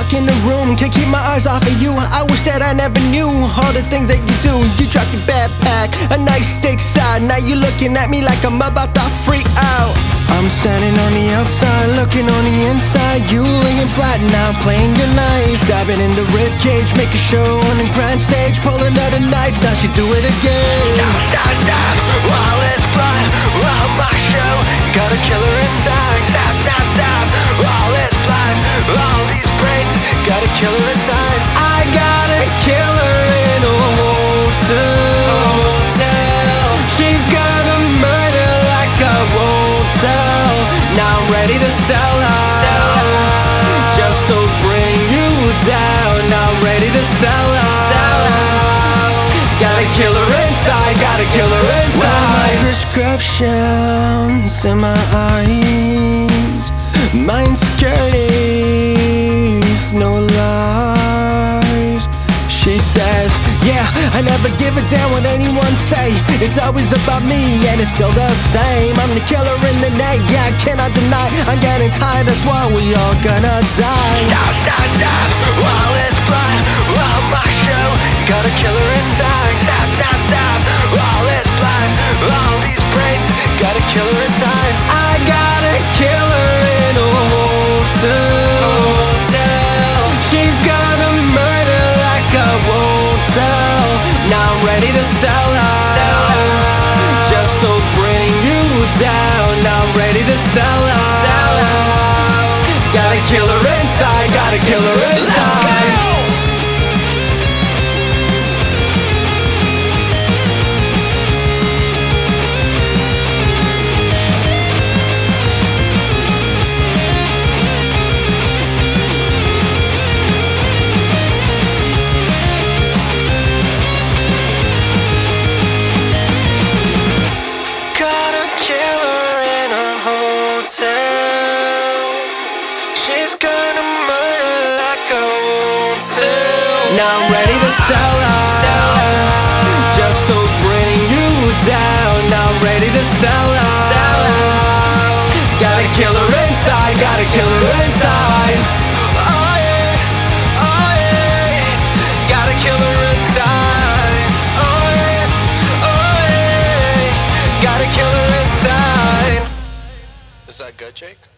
walk in the room, can't keep my eyes off of you. I wish that I never knew all the things that you do. You dropped your backpack, a nice stick side. Now you looking at me like I'm about to freak out. I'm standing on the outside, looking on the inside. You laying flat now, playing your knife, stabbing in the rib cage, make a show on the grand stage, pulling out a knife. Now she do it again. Stop, stop, stop! All this blood around my show. Got a killer inside. Stop, stop, stop! All this blood, all these brains. Got a killer inside. I got a killer in a hotel. She's gonna murder like I won't tell. Now I'm ready to sell her, just to bring you down. Now I'm ready to sell her, got a killer inside, got a killer inside. Well, my prescriptions in my eyes, my insecurities, no lies. She says, yeah, I never give a damn what anyone say. It's always about me and it's still the same. I'm the killer in the night, yeah, I cannot deny. I'm getting tired, that's why we all gonna die. Stop, stop, stop! All this blood around my show. Got a killer inside. Stop, stop, stop! All this blood, all these brains. Got a killer inside. I got a killer in a hotel. She's gonna murder like I won't tell. Now I'm ready to sell her, just to bring you down. Now I'm ready to sell her, got a killer inside, got a killer inside. Let's go! She's gonna murder like I won't tell. Now I'm ready to sell her, just to bring you down. Now I'm ready to sell her, got a killer inside, got a killer inside. Oh yeah, oh yeah, got a killer inside. Oh yeah, oh yeah, got a killer inside. Is that good, Jake?